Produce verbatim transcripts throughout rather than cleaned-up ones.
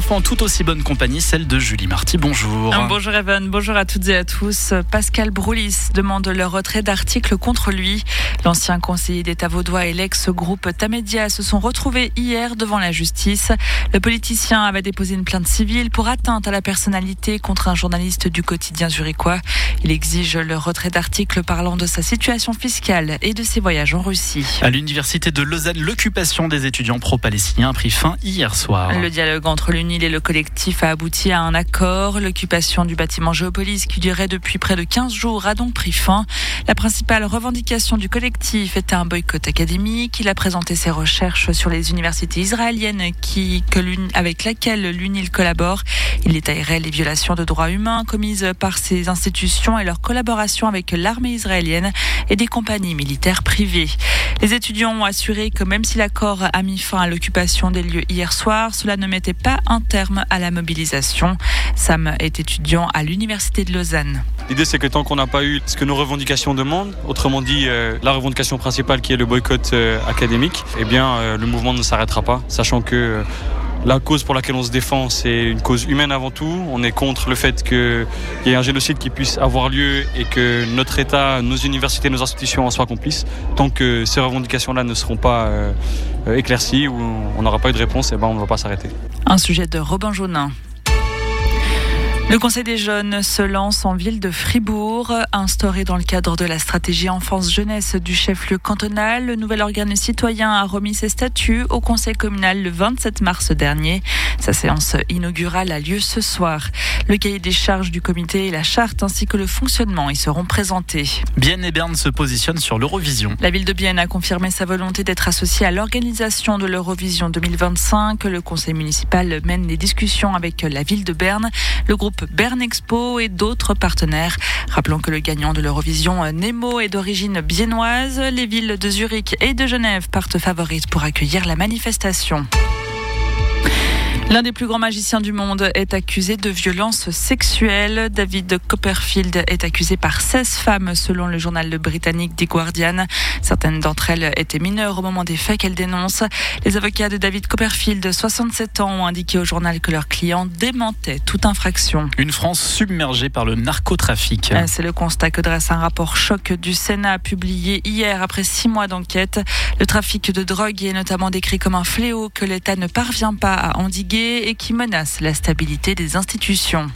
fois en toute aussi bonne compagnie, celle de Julie Marty. Bonjour. Bonjour Evan, bonjour à toutes et à tous. Pascal Broulis demande le retrait d'articles contre lui. L'ancien conseiller d'État vaudois et l'ex-groupe Tamedia se sont retrouvés hier devant la justice. Le politicien avait déposé une plainte civile pour atteinte à la personnalité contre un journaliste du quotidien zurichois. Il exige le retrait d'articles parlant de sa situation fiscale et de ses voyages en Russie. À l'université de Lausanne, l'occupation des étudiants pro-palestiniens a pris fin hier soir. Le dialogue entre l'UNIL et le collectif a abouti à un accord. L'occupation du bâtiment Géopolis, qui durait depuis près de quinze jours, a donc pris fin. La principale revendication du collectif était un boycott académique. Il a présenté ses recherches sur les universités israéliennes qui, que avec laquelle l'UNIL collabore. Il détaillerait les violations de droits humains commises par ces institutions et leur collaboration avec l'armée israélienne et des compagnies militaires privées. Les étudiants ont assuré que même si l'accord a mis fin à l'occupation des lieux hier soir, cela ne mettait pas un terme à la mobilisation. Sam est étudiant à l'université de Lausanne. L'idée, c'est que tant qu'on n'a pas eu ce que nos revendications demandent, autrement dit euh, la revendication principale qui est le boycott euh, académique, eh bien euh, le mouvement ne s'arrêtera pas, sachant que euh, la cause pour laquelle on se défend, c'est une cause humaine avant tout. On est contre le fait qu'il y ait un génocide qui puisse avoir lieu et que notre État, nos universités, nos institutions en soient complices. Tant que ces revendications-là ne seront pas euh, éclaircies ou on n'aura pas eu de réponse, eh ben, on ne va pas s'arrêter. Un sujet de Robin Jaunin. Le Conseil des jeunes se lance en ville de Fribourg. Instauré dans le cadre de la stratégie enfance-jeunesse du chef-lieu cantonal, le nouvel organe citoyen a remis ses statuts au Conseil communal le vingt-sept mars dernier. Sa séance inaugurale a lieu ce soir. Le cahier des charges du comité et la charte ainsi que le fonctionnement y seront présentés. Bienne et Berne se positionnent sur l'Eurovision. La ville de Bienne a confirmé sa volonté d'être associée à l'organisation de l'Eurovision deux mille vingt-cinq. Le conseil municipal mène des discussions avec la ville de Berne, le groupe Berne Expo et d'autres partenaires. Rappelons que le gagnant de l'Eurovision, Nemo, est d'origine biennoise. Les villes de Zurich et de Genève partent favorites pour accueillir la manifestation. L'un des plus grands magiciens du monde est accusé de violences sexuelles. David Copperfield est accusé par seize femmes selon le journal britannique The Guardian. Certaines d'entre elles étaient mineures au moment des faits qu'elles dénoncent. Les avocats de David Copperfield, soixante-sept ans, ont indiqué au journal que leur client démentait toute infraction. Une France submergée par le narcotrafic. C'est le constat que dresse un rapport choc du Sénat publié hier après six mois d'enquête. Le trafic de drogue est notamment décrit comme un fléau que l'État ne parvient pas à endiguer et qui menace la stabilité des institutions.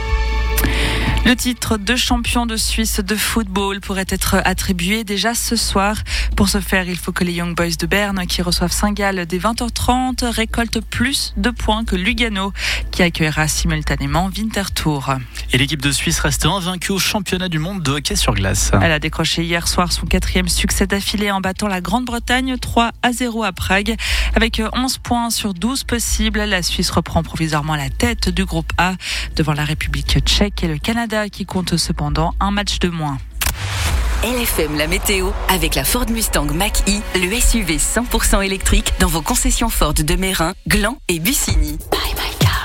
Le titre de champion de Suisse de football pourrait être attribué déjà ce soir. Pour ce faire, il faut que les Young Boys de Berne, qui reçoivent Saint-Gall dès vingt heures trente, récoltent plus de points que Lugano, qui accueillera simultanément Winterthur. Et l'équipe de Suisse reste invaincue au championnat du monde de hockey sur glace. Elle a décroché hier soir son quatrième succès d'affilée en battant la Grande-Bretagne trois à zéro à Prague. Avec onze points sur douze possibles, la Suisse reprend provisoirement la tête du groupe A devant la République tchèque et le Canada, qui compte cependant un match de moins. L F M la météo avec la Ford Mustang Mach-E, le S U V cent pour cent électrique dans vos concessions Ford de Meyrin, Gland et Bussigny. Bye my car.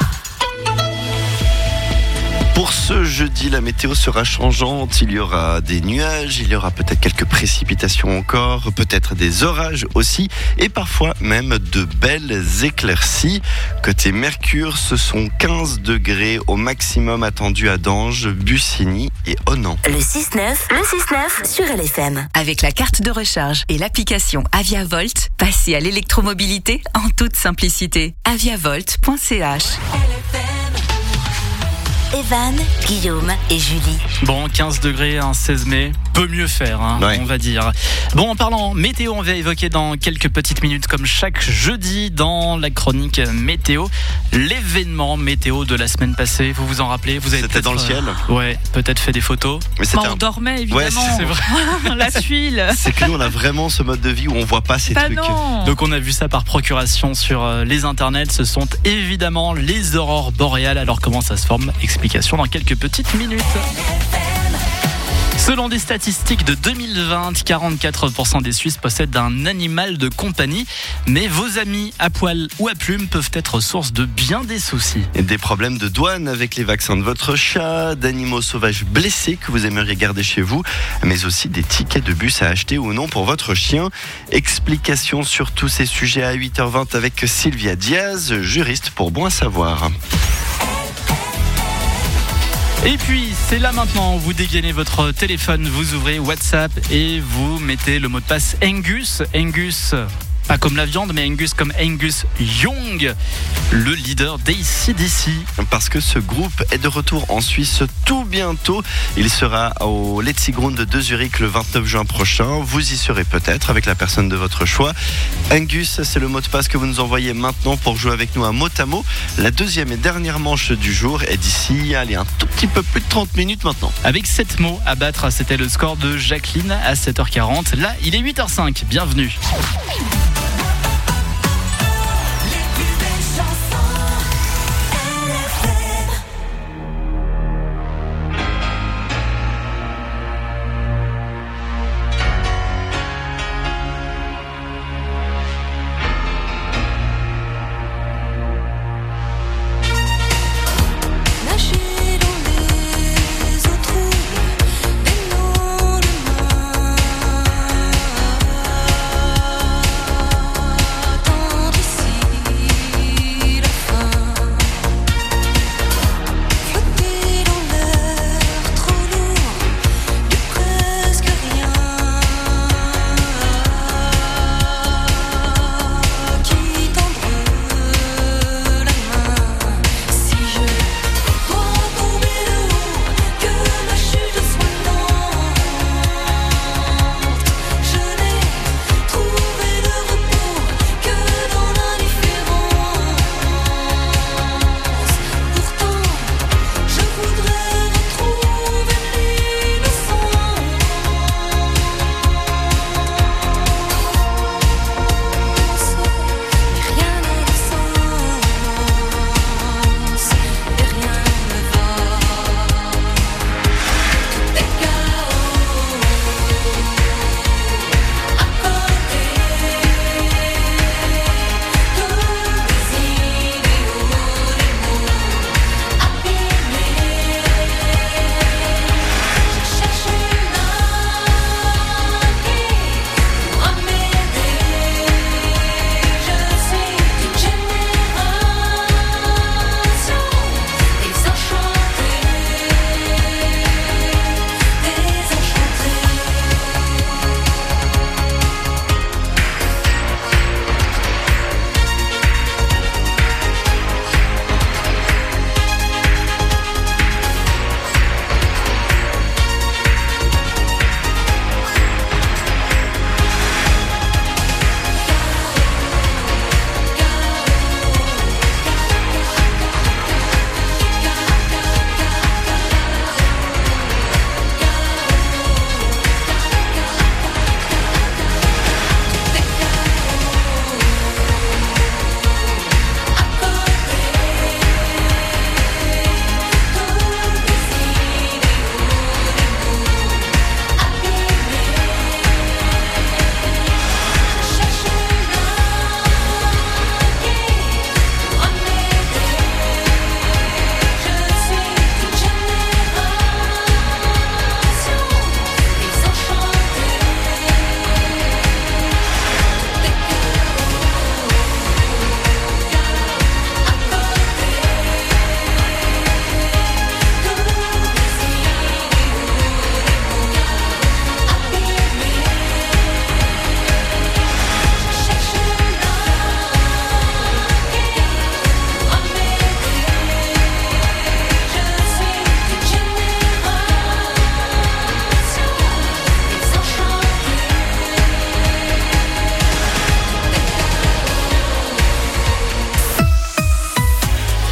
Pour ce jeudi, la météo sera changeante. Il y aura des nuages, il y aura peut-être quelques précipitations encore, peut-être des orages aussi, et parfois même de belles éclaircies. Côté Mercure, ce sont quinze degrés au maximum attendu à Dange, Bussigny et Honan. Le six neuf, le six neuf sur L F M. Avec la carte de recharge et l'application Aviavolt, passez à l'électromobilité en toute simplicité. aviavolt point c h. Evan, Guillaume et Julie. Bon, quinze degrés, un seize mai, peut mieux faire, hein, ouais. On va dire. Bon, en parlant météo, on va évoquer dans quelques petites minutes, comme chaque jeudi, dans la chronique météo, l'événement météo de la semaine passée. Vous vous en rappelez? Vous avez C'était dans le ciel euh, Ouais, peut-être fait des photos. Mais c'était on un... dormait, évidemment. Ouais, c'est vrai. La tuile. C'est que nous, on a vraiment ce mode de vie où on voit pas ces bah trucs. Non. Donc, on a vu ça par procuration sur euh, les internets. Ce sont évidemment les aurores boréales. Alors, comment ça se forme? Explication dans quelques petites minutes. Selon des statistiques de deux mille vingt, quarante-quatre pour cent des Suisses possèdent un animal de compagnie. Mais vos amis à poil ou à plumes peuvent être source de bien des soucis. Et des problèmes de douane avec les vaccins de votre chat, d'animaux sauvages blessés que vous aimeriez garder chez vous, mais aussi des tickets de bus à acheter ou non pour votre chien. Explication sur tous ces sujets à huit heures vingt avec Sylvia Diaz, juriste pour Bon à savoir. Et puis, c'est là maintenant, vous dégainez votre téléphone, vous ouvrez WhatsApp et vous mettez le mot de passe Angus. Angus, pas comme la viande, mais Angus comme Angus Young, le leader d'A C D C. Parce que ce groupe est de retour en Suisse tout bientôt. Il sera au Letzigrund de Zurich le vingt-neuf juin prochain. Vous y serez peut-être avec la personne de votre choix. Angus, c'est le mot de passe que vous nous envoyez maintenant pour jouer avec nous à mot à mot. La deuxième et dernière manche du jour est d'ici, allez, un tout petit peu plus de trente minutes maintenant. Avec sept mots à battre, c'était le score de Jacqueline à sept heures quarante. Là, il est huit heures cinq. Bienvenue.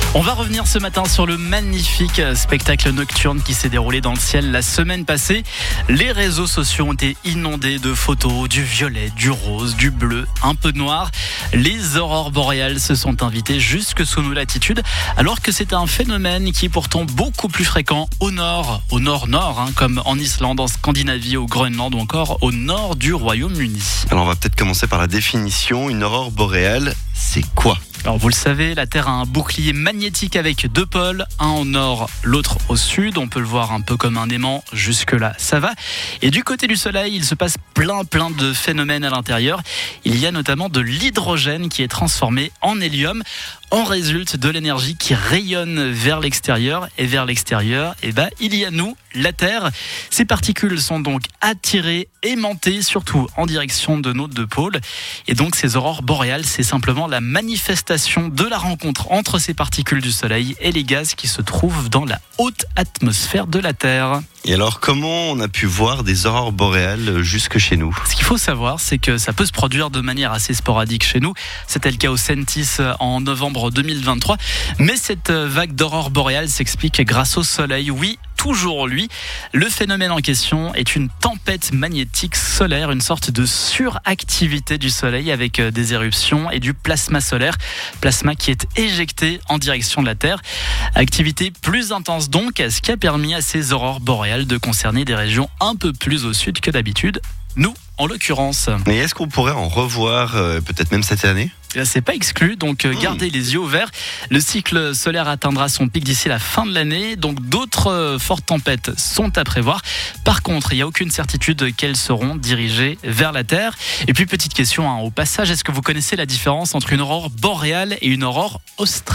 On va revenir ce matin sur le magnifique spectacle nocturne qui s'est déroulé dans le ciel la semaine passée. Les réseaux sociaux ont été inondés de photos du violet, du rose, du bleu, un peu de noir. Les aurores boréales se sont invitées jusque sous nos latitudes, alors que c'est un phénomène qui est pourtant beaucoup plus fréquent au nord, au nord-nord, hein, comme en Islande, en Scandinavie, au Groenland ou encore au nord du Royaume-Uni. Alors on va peut-être commencer par la définition. Une aurore boréale, c'est quoi ? Alors vous le savez, la Terre a un bouclier magnétique avec deux pôles, un au nord, l'autre au sud. On peut le voir un peu comme un aimant, jusque-là ça va. Et du côté du Soleil, il se passe plein plein de phénomènes à l'intérieur. Il y a notamment de l'hydrogène qui est transformé en hélium. En résulte de l'énergie qui rayonne vers l'extérieur. Et vers l'extérieur, eh ben, il y a nous, la Terre. Ces particules sont donc attirées, aimantées, surtout en direction de nos deux pôles. Et donc ces aurores boréales, c'est simplement la manifestation de la rencontre entre ces particules du Soleil et les gaz qui se trouvent dans la haute atmosphère de la Terre. Et alors, comment on a pu voir des aurores boréales jusque chez nous ? Ce qu'il faut savoir, c'est que ça peut se produire de manière assez sporadique chez nous. C'était le cas au Sentis en novembre deux mille vingt-trois. Mais cette vague d'aurores boréales s'explique grâce au Soleil. Oui, toujours lui. Le phénomène en question est une tempête magnétique solaire, une sorte de suractivité du Soleil avec des éruptions et du plasma solaire. Plasma qui est éjecté en direction de la Terre. Activité plus intense donc, ce qui a permis à ces aurores boréales de concerner des régions un peu plus au sud que d'habitude. Nous, en l'occurrence. Mais est-ce qu'on pourrait en revoir euh, peut-être même cette année ? Là, c'est pas exclu, donc euh, gardez les yeux ouverts. Le cycle solaire atteindra son pic d'ici la fin de l'année, donc d'autres euh, fortes tempêtes sont à prévoir. Par contre, il n'y a aucune certitude qu'elles seront dirigées vers la Terre. Et puis, petite question hein, au passage, est-ce que vous connaissez la différence entre une aurore boréale et une aurore australe ?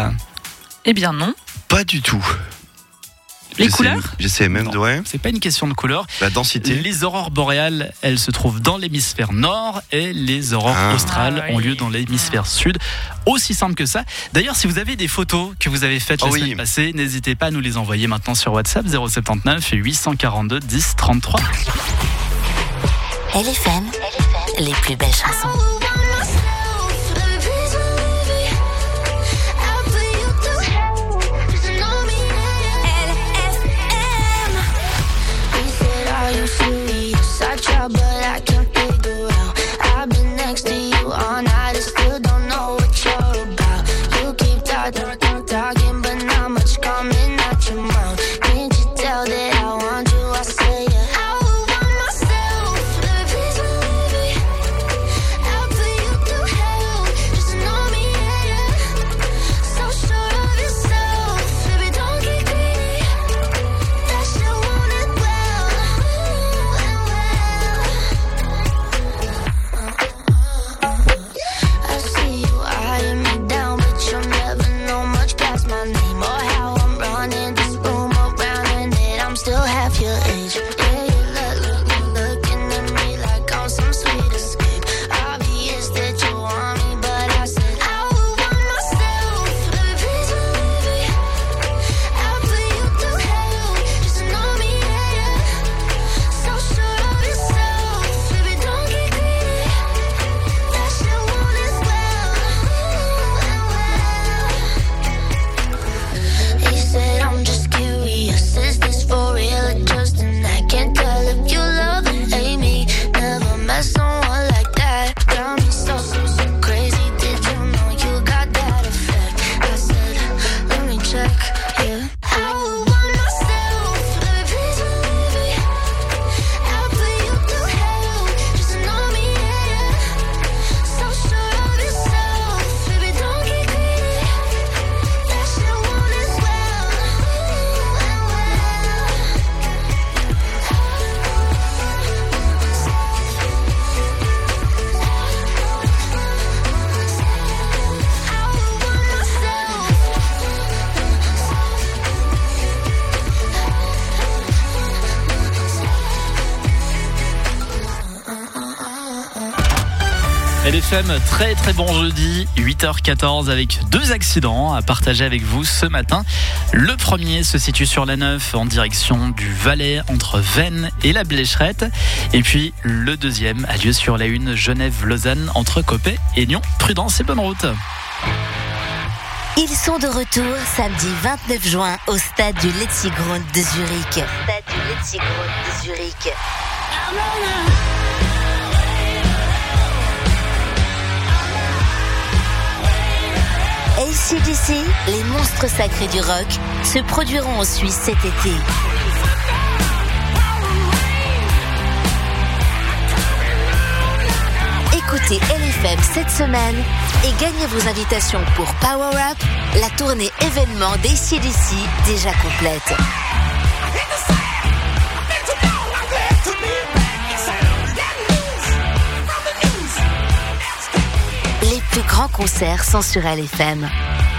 Eh bien non. Pas du tout. Les J'essaie, couleurs ? J'essaie même Non, de... Ouais. c'est pas une question de couleur. La densité. Les aurores boréales, elles se trouvent dans l'hémisphère nord et les aurores Ah. australes Ah, oui. ont lieu dans l'hémisphère sud. Aussi simple que ça. D'ailleurs, si vous avez des photos que vous avez faites la Oh oui. semaine passée, n'hésitez pas à nous les envoyer maintenant sur WhatsApp zéro sept neuf huit cent quarante-deux dix trente-trois. L F M, les plus belles chansons. L F M, très très bon jeudi, huit heures quatorze avec deux accidents à partager avec vous ce matin. Le premier se situe sur la neuf en direction du Valais entre Veynes et la Blécherette. Et puis le deuxième a lieu sur la une Genève-Lausanne entre Coppet et Nyon. Prudence et bonne route. Ils sont de retour samedi vingt-neuf juin au stade du Letzigrund de Zurich. Stade du Letzigrund de Zurich. A C D C, les monstres sacrés du rock, se produiront en Suisse cet été. Écoutez L F M cette semaine et gagnez vos invitations pour Power Up, la tournée événement d'A C D C déjà complète. Les plus grands concerts sont sur L F M.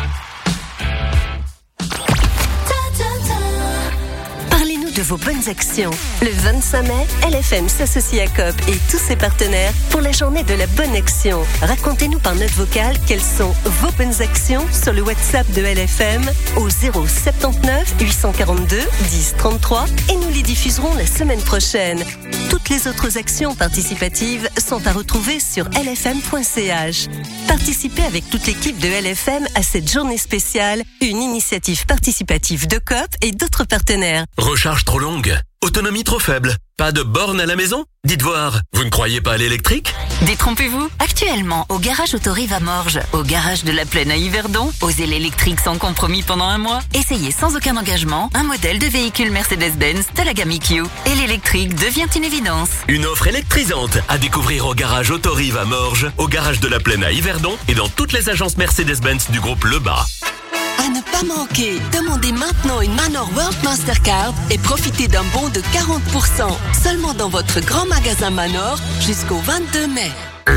De vos bonnes actions. Le vingt-cinq mai, L F M s'associe à Coop et tous ses partenaires pour la journée de la bonne action. Racontez-nous par note vocale quelles sont vos bonnes actions sur le WhatsApp de L F M au zéro soixante-dix-neuf huit cent quarante-deux dix trente-trois et nous les diffuserons la semaine prochaine. Toutes les autres actions participatives sont à retrouver sur L F M point C H. Participez avec toute l'équipe de L F M à cette journée spéciale, une initiative participative de Coop et d'autres partenaires. Recharge trop longue, autonomie trop faible, pas de borne à la maison? Dites voir, vous ne croyez pas à l'électrique? Détrompez-vous. Actuellement, au garage Autorive à Morges, au garage de la Plaine à Yverdon, osez l'électrique sans compromis pendant un mois. Essayez sans aucun engagement un modèle de véhicule Mercedes-Benz de la gamme E Q. Et l'électrique devient une évidence. Une offre électrisante à découvrir au garage Autorive à Morges, au garage de la Plaine à Yverdon et dans toutes les agences Mercedes-Benz du groupe Lebas. À ne pas manquer, demandez maintenant une Manor World Mastercard et profitez d'un bon de quarante pour cent seulement dans votre grand magasin Manor jusqu'au vingt-deux mai.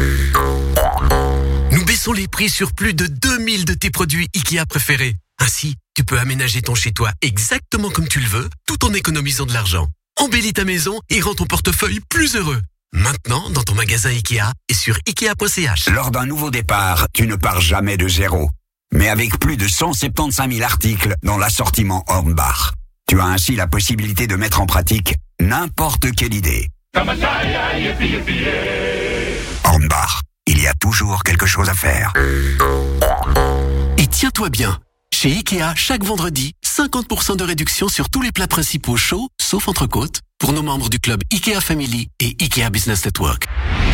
Nous baissons les prix sur plus de deux mille de tes produits Ikea préférés. Ainsi, tu peux aménager ton chez-toi exactement comme tu le veux, tout en économisant de l'argent. Embellis ta maison et rends ton portefeuille plus heureux. Maintenant, dans ton magasin Ikea et sur ikea point c h. Lors d'un nouveau départ, tu ne pars jamais de zéro. Mais avec plus de cent soixante-quinze mille articles dans l'assortiment Hornbach, tu as ainsi la possibilité de mettre en pratique n'importe quelle idée. Hornbach, il y a toujours quelque chose à faire. Et tiens-toi bien, chez Ikea, chaque vendredi, cinquante pour cent de réduction sur tous les plats principaux chauds, sauf entrecôte, pour nos membres du club Ikea Family et Ikea Business Network.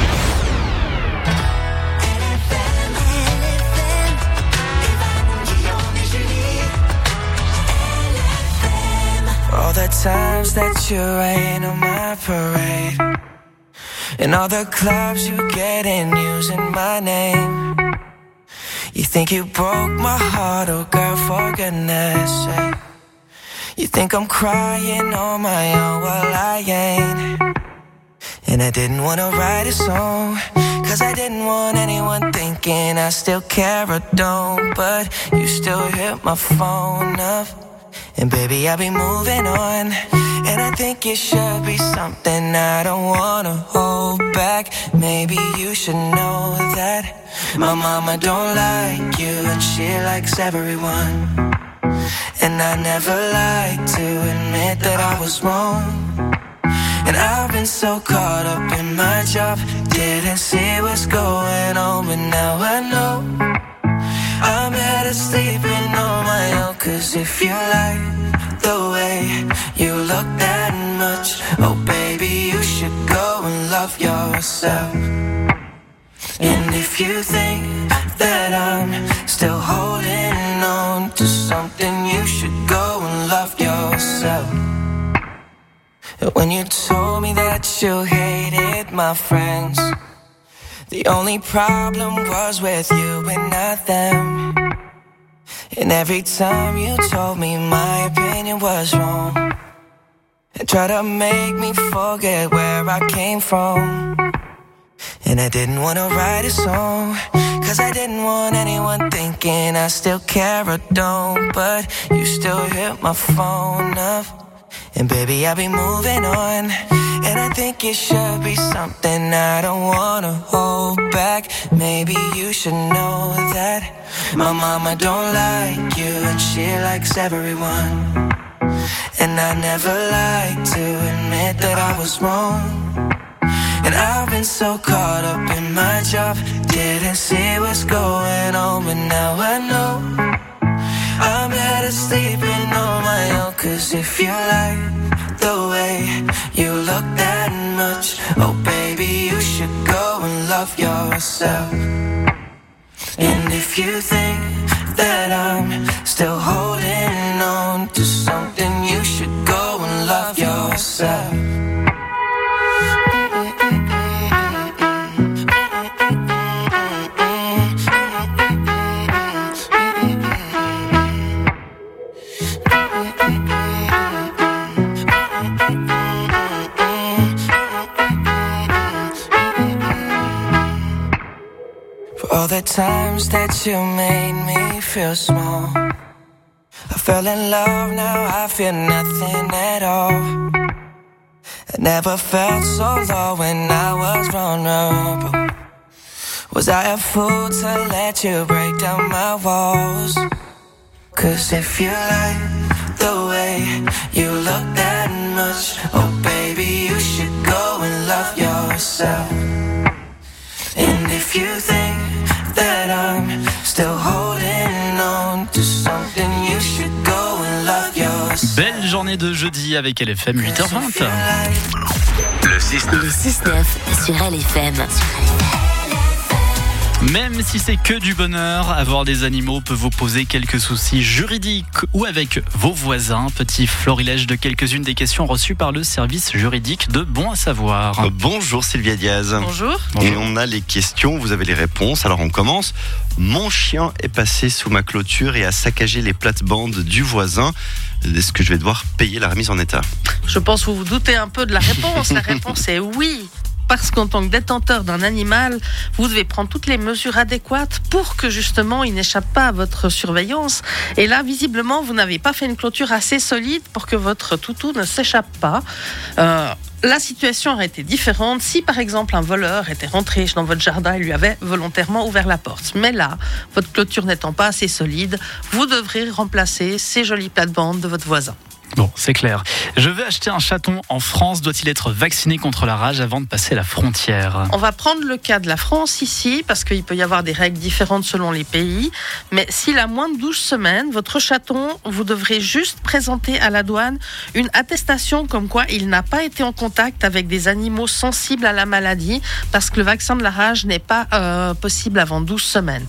All the times that you rain on my parade, and all the clubs you get in using my name. You think you broke my heart, oh girl, for goodness sake. You think I'm crying on my own, well I ain't. And I didn't wanna write a song, cause I didn't want anyone thinking I still care or don't. But you still hit my phone up, and baby, I'll be moving on. And I think it should be something I don't wanna hold back. Maybe you should know that my mama don't like you, and she likes everyone. And I never like to admit that I was wrong. And I've been so caught up in my job, didn't see what's going on, but now I know I'm better sleeping on my own. Cause if you like the way you look that much, oh baby, you should go and love yourself. And if you think that I'm still holding on to something, you should go and love yourself. When you told me that you hated my friends, the only problem was with you and not them. And every time you told me my opinion was wrong, and tried to make me forget where I came from. And I didn't want to write a song, cause I didn't want anyone thinking I still care or don't. But you still hit my phone up, and baby, I'll be moving on. And I think it should be something I don't wanna hold back. Maybe you should know that my mama don't like you, and she likes everyone. And I never like to admit that I was wrong. And I've been so caught up in my job, didn't see what's going on, but now I know to sleeping on my own. Cause if you like the way you look that much, oh baby, you should go and love yourself. And if you think that I'm still holding on to something, you should go and love yourself. All the times that you made me feel small, I fell in love, now I feel nothing at all. I never felt so low when I was vulnerable. Was I a fool to let you break down my walls? Cause if you like the way you look that much, oh baby, you should go and love yourself. And if you think that I'm still holding on to something, you should go and love yourself. Belle journée de jeudi avec L F M huit heures vingt. Le six neuf. Le six neuf sur L F M. Même si c'est que du bonheur, avoir des animaux peut vous poser quelques soucis juridiques ou avec vos voisins. Petit florilège de quelques-unes des questions reçues par le service juridique de Bon à Savoir. Bonjour Sylvia Diaz. Bonjour. Et on a les questions, vous avez les réponses. Alors on commence. Mon chien est passé sous ma clôture et a saccagé les plates-bandes du voisin. Est-ce que je vais devoir payer la remise en état ? Je pense que vous vous doutez un peu de la réponse. La réponse est oui. Parce qu'en tant que détenteur d'un animal, vous devez prendre toutes les mesures adéquates pour que justement il n'échappe pas à votre surveillance. Et là, visiblement, vous n'avez pas fait une clôture assez solide pour que votre toutou ne s'échappe pas. Euh, la situation aurait été différente si, par exemple, un voleur était rentré dans votre jardin et lui avait volontairement ouvert la porte. Mais là, votre clôture n'étant pas assez solide, vous devrez remplacer ces jolies plates-bandes de votre voisin. Bon, c'est clair. Je veux acheter un chaton en France. Doit-il être vacciné contre la rage avant de passer la frontière ? On va prendre le cas de la France ici, parce qu'il peut y avoir des règles différentes selon les pays. Mais s'il a moins de douze semaines, votre chaton, vous devrez juste présenter à la douane une attestation comme quoi il n'a pas été en contact avec des animaux sensibles à la maladie, parce que le vaccin de la rage n'est pas euh, possible avant douze semaines.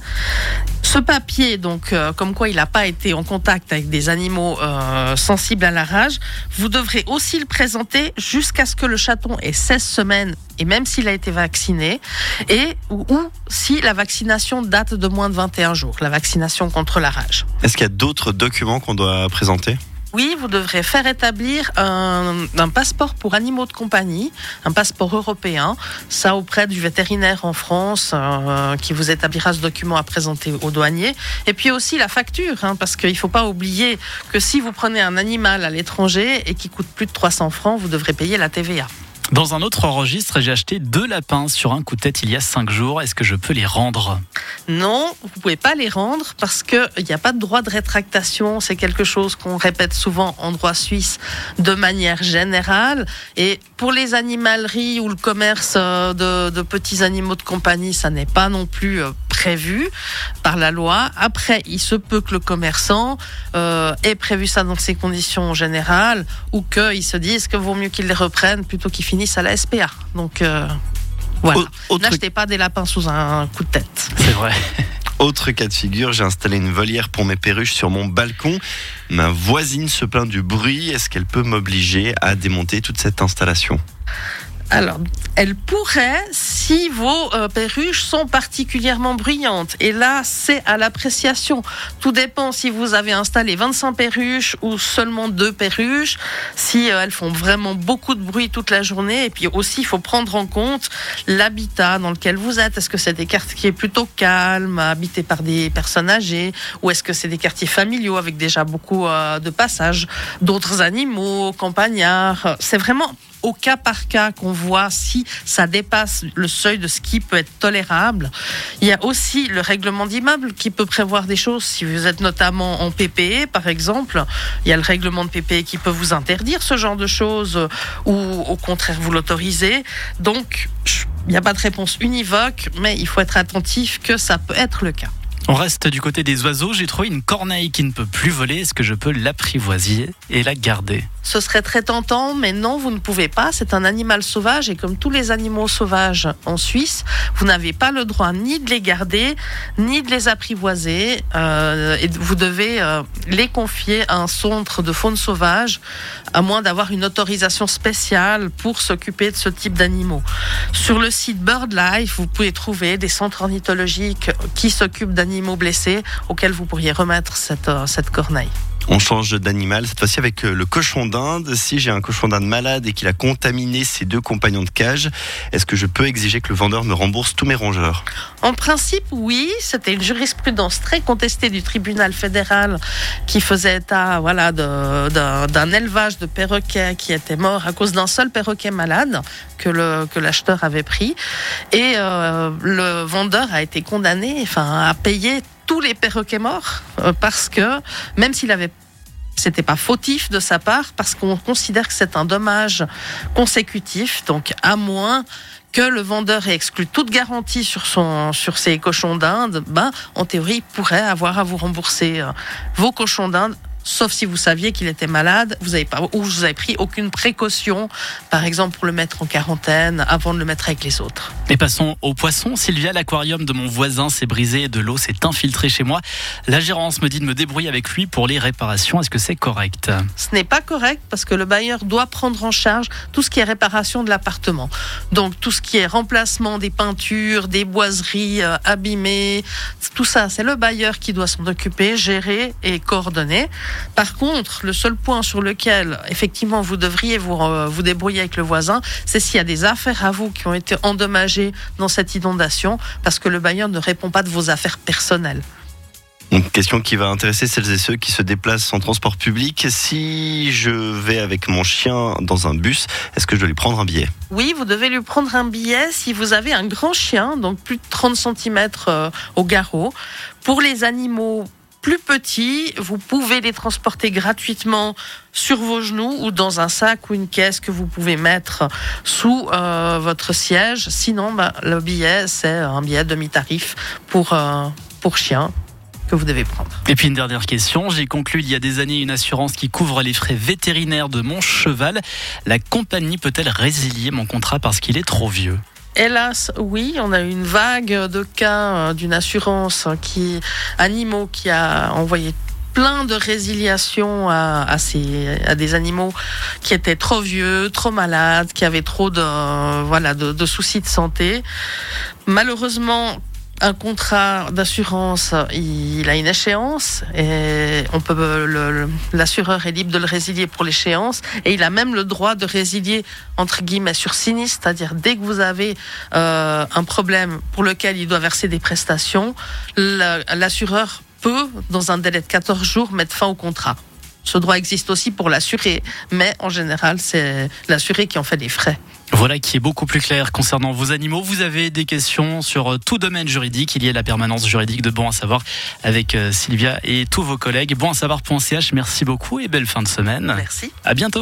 Ce papier, donc, euh, comme quoi il n'a pas été en contact avec des animaux euh, sensibles à la rage, vous devrez aussi le présenter jusqu'à ce que le chaton ait seize semaines, et même s'il a été vacciné, et ou, ou si la vaccination date de moins de vingt et un jours, la vaccination contre la rage. Est-ce qu'il y a d'autres documents qu'on doit présenter ? Oui, vous devrez faire établir un, un passeport pour animaux de compagnie, un passeport européen, ça auprès du vétérinaire en France euh, qui vous établira ce document à présenter au douanier. Et puis aussi la facture, hein, parce qu'il ne faut pas oublier que si vous prenez un animal à l'étranger et qui coûte plus de trois cents francs, vous devrez payer la T V A. Dans un autre registre, j'ai acheté deux lapins sur un coup de tête il y a cinq jours. Est-ce que je peux les rendre ? Non, vous ne pouvez pas les rendre parce qu'il n'y a pas de droit de rétractation. C'est quelque chose qu'on répète souvent en droit suisse de manière générale. Et pour les animaleries ou le commerce de, de petits animaux de compagnie, ça n'est pas non plus prévu par la loi. Après, il se peut que le commerçant euh, ait prévu ça dans ses conditions générales ou qu'il se dise que vaut mieux qu'il les reprenne plutôt qu'il finisse à la S P A. Donc euh, voilà, autre... n'achetez pas des lapins sous un coup de tête. C'est vrai. Autre cas de figure, j'ai installé une volière pour mes perruches sur mon balcon. Ma voisine se plaint du bruit. Est-ce qu'elle peut m'obliger à démonter toute cette installation ? Alors, elle pourrait si vos euh, perruches sont particulièrement bruyantes. Et là, c'est à l'appréciation. Tout dépend si vous avez installé vingt-cinq perruches ou seulement deux perruches, si euh, elles font vraiment beaucoup de bruit toute la journée. Et puis aussi, il faut prendre en compte l'habitat dans lequel vous êtes. Est-ce que c'est des quartiers plutôt calmes, habités par des personnes âgées, ou est-ce que c'est des quartiers familiaux avec déjà beaucoup euh, de passages d'autres animaux, campagnards ? C'est vraiment au cas par cas qu'on voit si ça dépasse le seuil de ce qui peut être tolérable. Il y a aussi le règlement d'immeuble qui peut prévoir des choses. Si vous êtes notamment en P P E, par exemple, il y a le règlement de P P E qui peut vous interdire ce genre de choses ou au contraire vous l'autoriser. Donc, il n'y a pas de réponse univoque, mais il faut être attentif que ça peut être le cas. On reste du côté des oiseaux. J'ai trouvé une corneille qui ne peut plus voler. Est-ce que je peux l'apprivoiser et la garder ? Ce serait très tentant, mais non, vous ne pouvez pas. C'est un animal sauvage et comme tous les animaux sauvages en Suisse, vous n'avez pas le droit ni de les garder, ni de les apprivoiser. Euh, et vous devez euh, les confier à un centre de faune sauvage, à moins d'avoir une autorisation spéciale pour s'occuper de ce type d'animaux. Sur le site BirdLife, vous pouvez trouver des centres ornithologiques qui s'occupent d'animaux blessés auxquels vous pourriez remettre cette, euh, cette corneille. On change d'animal, cette fois-ci avec le cochon d'Inde. Si j'ai un cochon d'Inde malade et qu'il a contaminé ses deux compagnons de cage, est-ce que je peux exiger que le vendeur me rembourse tous mes rongeurs ? En principe, oui. C'était une jurisprudence très contestée du tribunal fédéral qui faisait état voilà, de, d'un, d'un élevage de perroquets qui était mort à cause d'un seul perroquet malade que, le, que l'acheteur avait pris. Et euh, le vendeur a été condamné enfin, à payer tous les perroquets morts euh, parce que même s'il avait c'était pas fautif de sa part parce qu'on considère que c'est un dommage consécutif, donc à moins que le vendeur ait exclu toute garantie sur son sur ses cochons d'Inde, ben en théorie il pourrait avoir à vous rembourser euh, vos cochons d'Inde. Sauf si vous saviez qu'il était malade, vous avez pas, ou vous avez pris aucune précaution, par exemple pour le mettre en quarantaine, avant de le mettre avec les autres. Et passons aux poissons. Sylvia, l'aquarium de mon voisin s'est brisé et de l'eau s'est infiltrée chez moi. La gérance me dit de me débrouiller avec lui pour les réparations. Est-ce que c'est correct ? Ce n'est pas correct parce que le bailleur doit prendre en charge tout ce qui est réparation de l'appartement. Donc tout ce qui est remplacement des peintures, des boiseries euh, abîmées, tout ça, c'est le bailleur qui doit s'en occuper, gérer et coordonner. Par contre, le seul point sur lequel, effectivement, vous devriez vous, euh, vous débrouiller avec le voisin, c'est s'il y a des affaires à vous qui ont été endommagées dans cette inondation, parce que le bailleur ne répond pas de vos affaires personnelles. Une question qui va intéresser celles et ceux qui se déplacent en transport public. Si je vais avec mon chien dans un bus, est-ce que je dois lui prendre un billet ? Oui, vous devez lui prendre un billet si vous avez un grand chien, donc plus de trente centimètres euh, au garrot. Pour les animaux plus petits, vous pouvez les transporter gratuitement sur vos genoux ou dans un sac ou une caisse que vous pouvez mettre sous euh, votre siège. Sinon, bah, le billet, c'est un billet demi-tarif pour, euh, pour chien que vous devez prendre. Et puis une dernière question. J'ai conclu il y a des années une assurance qui couvre les frais vétérinaires de mon cheval. La compagnie peut-elle résilier mon contrat parce qu'il est trop vieux ? Hélas, oui, on a eu une vague de cas d'une assurance qui, animaux qui a envoyé plein de résiliations à, à, ces, à des animaux qui étaient trop vieux, trop malades, qui avaient trop de, voilà, de, de soucis de santé. Malheureusement, un contrat d'assurance, il a une échéance et on peut le, le, l'assureur est libre de le résilier pour l'échéance et il a même le droit de résilier entre guillemets sur sinistre, c'est-à-dire dès que vous avez euh, un problème pour lequel il doit verser des prestations, l'assureur peut, dans un délai de quatorze jours, mettre fin au contrat. Ce droit existe aussi pour l'assuré, mais en général, c'est l'assuré qui en fait les frais. Voilà qui est beaucoup plus clair concernant vos animaux. Vous avez des questions sur tout domaine juridique. Il y a la permanence juridique de Bon à savoir avec Sylvia et tous vos collègues. bon à savoir point c h, merci beaucoup et belle fin de semaine. Merci. À bientôt.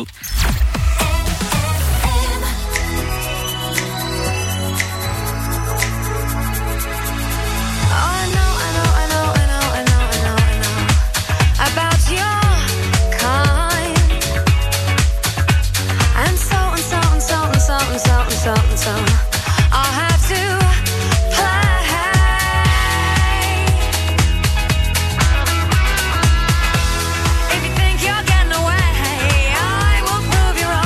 Something, something, I'll have to play. If you think you're getting away, I will prove you wrong.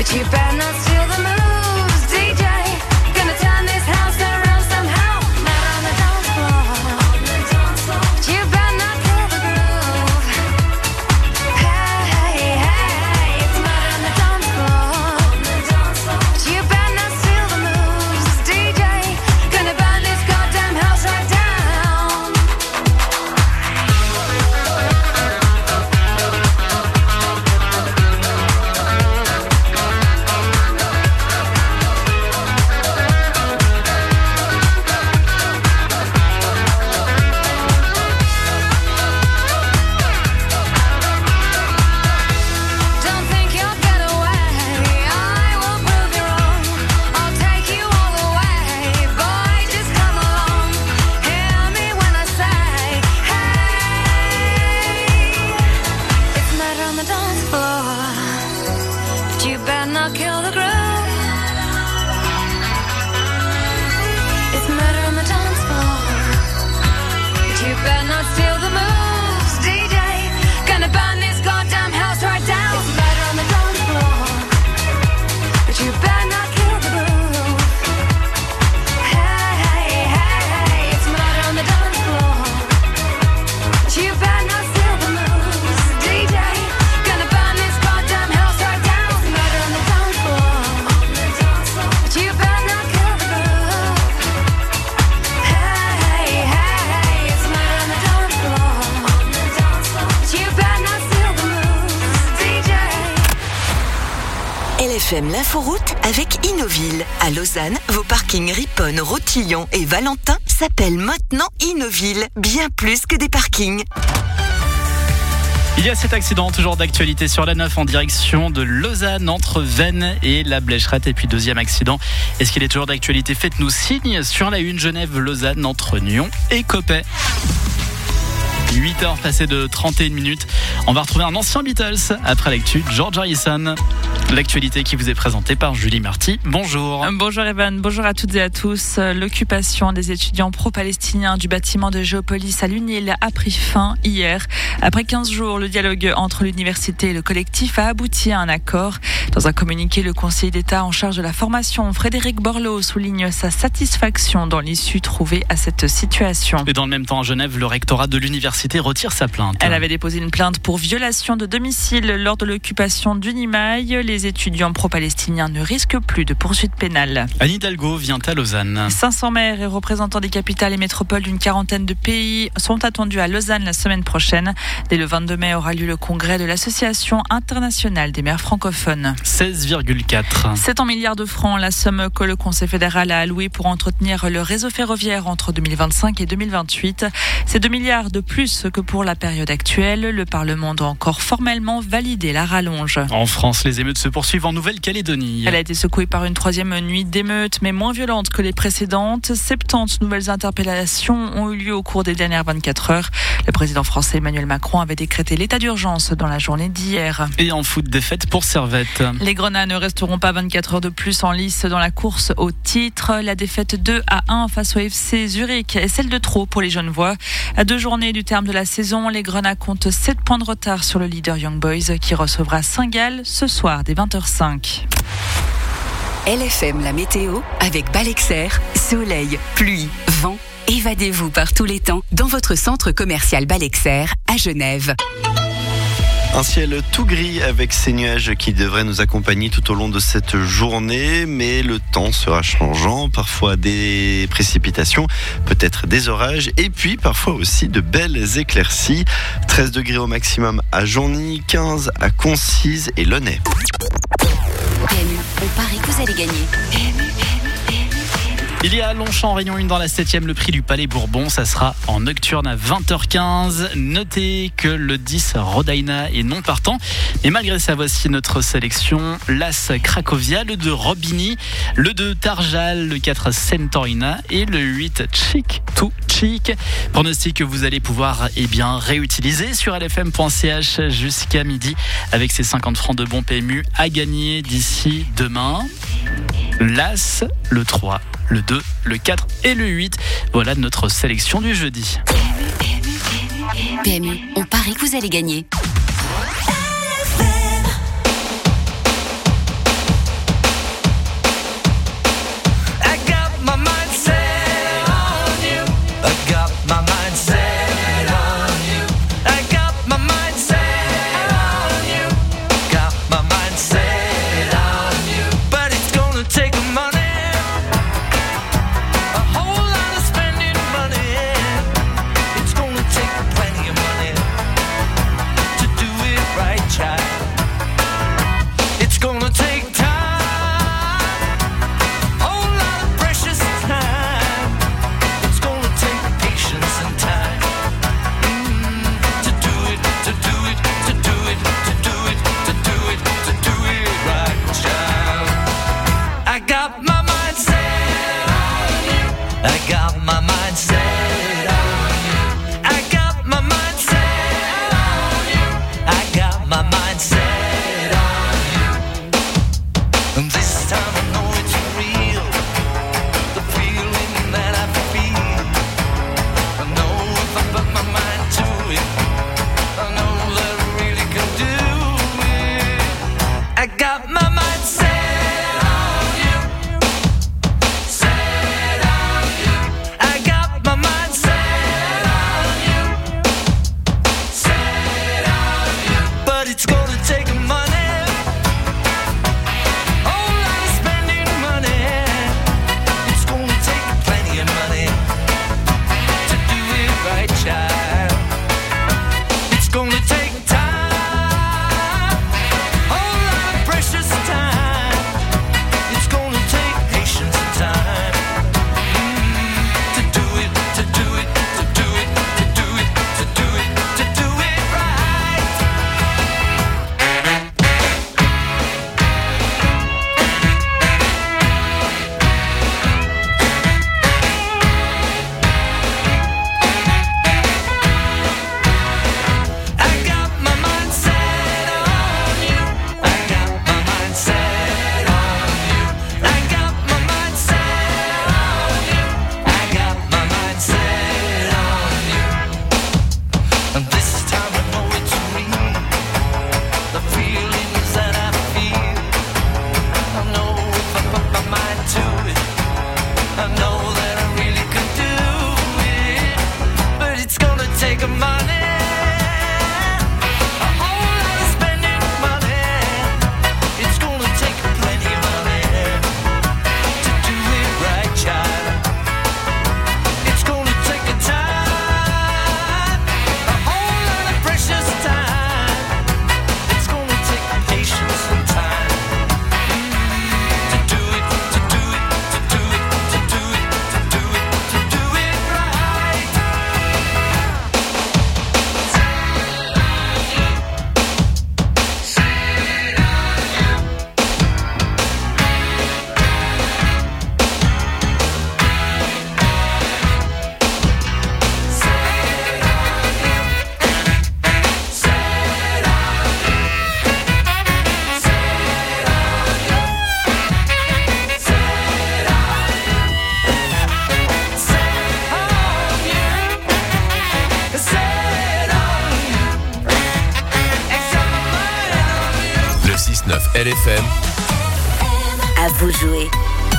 but you better not steal the moves, D J. Gonna turn this house around somehow. Not on the dance floor, but you better not kill the groove. Hey, hey, hey, it's murder on the dance floor, but you better not steal the moves, D J. Gonna burn this goddamn house right down. Don't think you'll get away. I will prove you wrong. I'll take you all the way. Boy, just come along. Hear me when I say, hey. It's murder on the dance floor, but you better not kill the groove. It's murder on the dance floor, but you better not steal the moves, D J. Gonna burn this goddamn house right down. It's murder on the dance floor, but you better not kill the groove. Hey, hey, hey, it's murder on the dance floor, but you better not steal the moves, D J. Gonna burn this goddamn house right down. It's murder on the dance floor, but you better not kill the groove. Hey, hey, hey, it's murder on the dance floor, but you better not steal the moves, D J. L F M l'inforoute avec Innoville. À Lausanne, vos parkings Riponne, Rotillon et Valentin s'appellent maintenant Innoville. Bien plus que des parkings. Il y a cet accident toujours d'actualité sur la neuf en direction de Lausanne entre Vennes et la Blécherette. Et puis deuxième accident, est-ce qu'il est toujours d'actualité? Faites-nous signe sur la une. Genève-Lausanne entre Nyon et Coppet. huit heures passées de trente et une minutes. On va retrouver un ancien Beatles après l'actu, George Harrison. L'actualité qui vous est présentée par Julie Marty. Bonjour. Bonjour Evan, bonjour à toutes et à tous. L'occupation des étudiants pro-palestiniens du bâtiment de Géopolis à l'UNIL a pris fin hier. Après quinze jours, le dialogue entre l'université et le collectif a abouti à un accord. Dans un communiqué, le conseiller d'État en charge de la formation, Frédéric Borloo, souligne sa satisfaction dans l'issue trouvée à cette situation. Et dans le même temps, à Genève, le rectorat de l'université retire sa plainte. Elle avait déposé une plainte pour violation de domicile lors de l'occupation d'Unimail. Les étudiants pro-palestiniens ne risquent plus de poursuites pénales. Anne Hidalgo vient à Lausanne. cinq cents maires et représentants des capitales et métropoles d'une quarantaine de pays sont attendus à Lausanne la semaine prochaine. Dès le vingt-deux mai aura lieu le congrès de l'Association internationale des maires francophones. seize virgule quatre. sept milliards de francs, la somme que le Conseil fédéral a allouée pour entretenir le réseau ferroviaire entre deux mille vingt-cinq et deux mille vingt-huit. C'est deux milliards de plus que pour la période actuelle. Le Parlement doit encore formellement valider la rallonge. En France, les émeutes se poursuivent en Nouvelle-Calédonie. Elle a été secouée par une troisième nuit d'émeutes, mais moins violente que les précédentes. soixante-dix nouvelles interpellations ont eu lieu au cours des dernières vingt-quatre heures. Le président français Emmanuel Macron avait décrété l'état d'urgence dans la journée d'hier. Et en foot, défaite pour Servette. Les Grenats ne resteront pas vingt-quatre heures de plus en lice dans la course au titre. La défaite deux à un face au F C Zurich est celle de trop pour les Genevois. À deux journées du terme de la saison, les Grenats comptent sept points de retard sur le leader Young Boys qui recevra Saint-Gall ce soir dès vingt heures cinq. L F M la météo avec Balexer. Soleil, pluie, vent. Évadez-vous par tous les temps dans votre centre commercial Balexer à Genève. Un ciel tout gris avec ces nuages qui devraient nous accompagner tout au long de cette journée, mais le temps sera changeant, parfois des précipitations, peut-être des orages, et puis parfois aussi de belles éclaircies. treize degrés au maximum à Journy, quinze à Concise et Launay. P M U, on parie que vous allez gagner. Il y a Longchamp, Rayon un dans la septième, le prix du Palais Bourbon, ça sera en nocturne à vingt heures quinze. Notez que le dix Rodaina est non partant. Et malgré ça, voici notre sélection. L'As Cracovia, le deux Robini, le deux Tarjal, le quatre Centorina et le huit Chic to Chic. Pronostic que vous allez pouvoir eh bien, réutiliser sur L F M point C H jusqu'à midi avec ces cinquante francs de bons P M U à gagner d'ici demain. L'As, le trois, le deux, le quatre et le huit. Voilà notre sélection du jeudi. P M U, on parie que vous allez gagner. L F M. À vous jouer.